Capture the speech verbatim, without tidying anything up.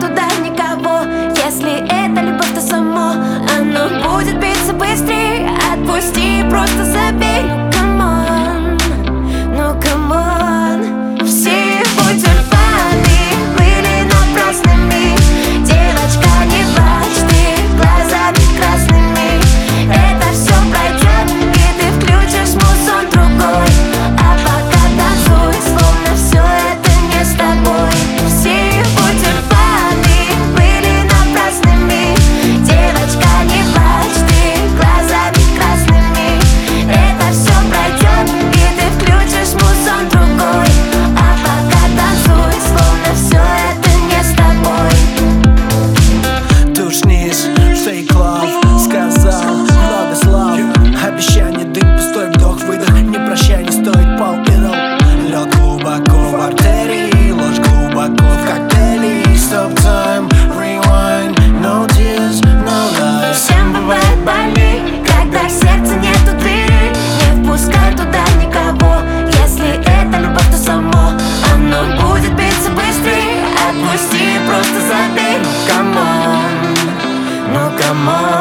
туда никого. Если это любовь, то само оно будет биться быстрее. Отпусти, просто забей. Ну камон, ну камон. Все его тюльпаны были напрасными. Девочка, не плачь, ты глазами красными. Это все пройдет, и ты включишь музон другой. А пока танцуй, словно все это не с тобой. Все его тюльпаны были напрасными. Девочка, не плачь, ты глазами красными. Это все пройдет, и ты включишь музон другой. А пока танцуй, словно все это не с тобой. Тушнись, fake love, сказал много слов. Обещание, дым, пустой вдох, выдох. Не прощай, не стоит пал идол. Лед глубоко в артерии, ложь глубоко в коктейле. Stop time, rewind, no tears, no lies. Всем бывает больней, когда в сердце нету двери. Не впускай туда никого. Если это любовь, то само оно будет биться быстрее. Отпусти, просто забей. Ну камон, ну камон.